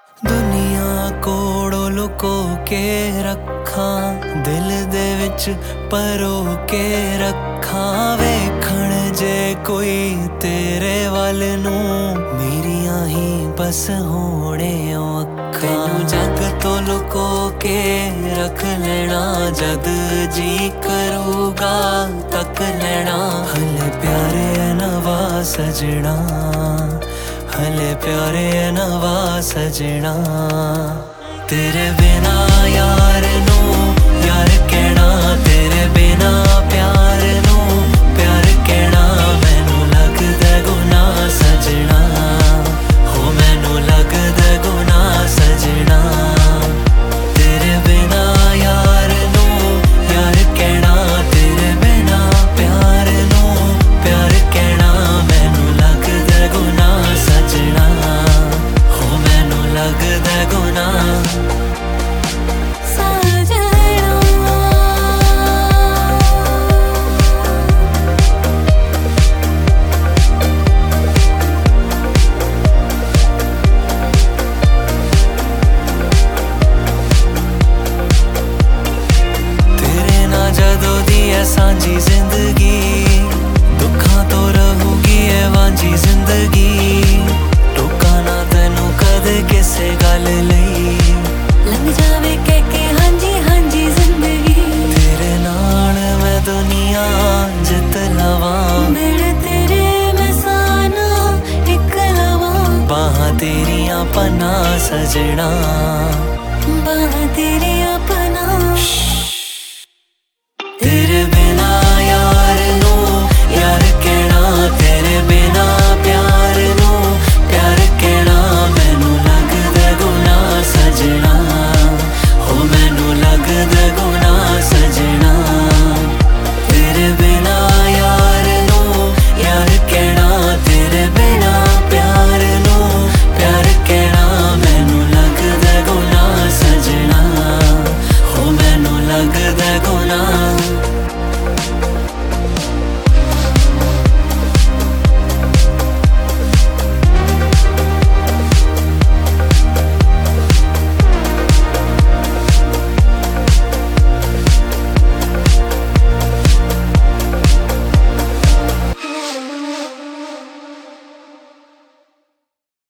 दुनिया कोड़ों लुको के रखा, दिल दे विच परो के रखा। वेखण जे कोई तेरे वल नूं, मेरियां ही बस होणे अखां। तैनूं जग तो लुको के रख लेना, जद जी करूगा तक लेना। हले प्यारे नवा सजना, हले प्यारे नवा सजना। तेरे बिना यार नू यार कहना, तेरे बिना प्यार नू प्यार कहना। मैनू लगदा गुनाह सजना, हो मैनू लगदा गुनाह सजना। तेरे बिना यार नू यार कहना, तेरे बिना प्यार नू प्यार कहना। मैनू लगदा गुनाह सजना, हो मैनू लगदा गुनाह सांझी जिंदगी। दुखां तो रहूगी है वांझी जिंदगी। टोका ना तैनू कदे किसे गल लई, लंघ जावे कह के हांजी हांजी जिंदगी। तेरे नाल मैं दुनिया जित लवां, दिल तेरे मैं साना इक लवां। बाहां तेरियां पनाह सजना, बाहां तेरियां पनाह। तेरे बिना यार नू यार कहना, तेरे बिना प्यार नू प्यार कहना। मैनू लगदा गुनाह सजना, हो मैनू लगदा गुनाह सजना। तेरे बिना यार नू यार कहना, तेरे बिना प्यार नू प्यार कहना। मैनू लगदा गुनाह सजना, हो मैनू लगदा गुनाह।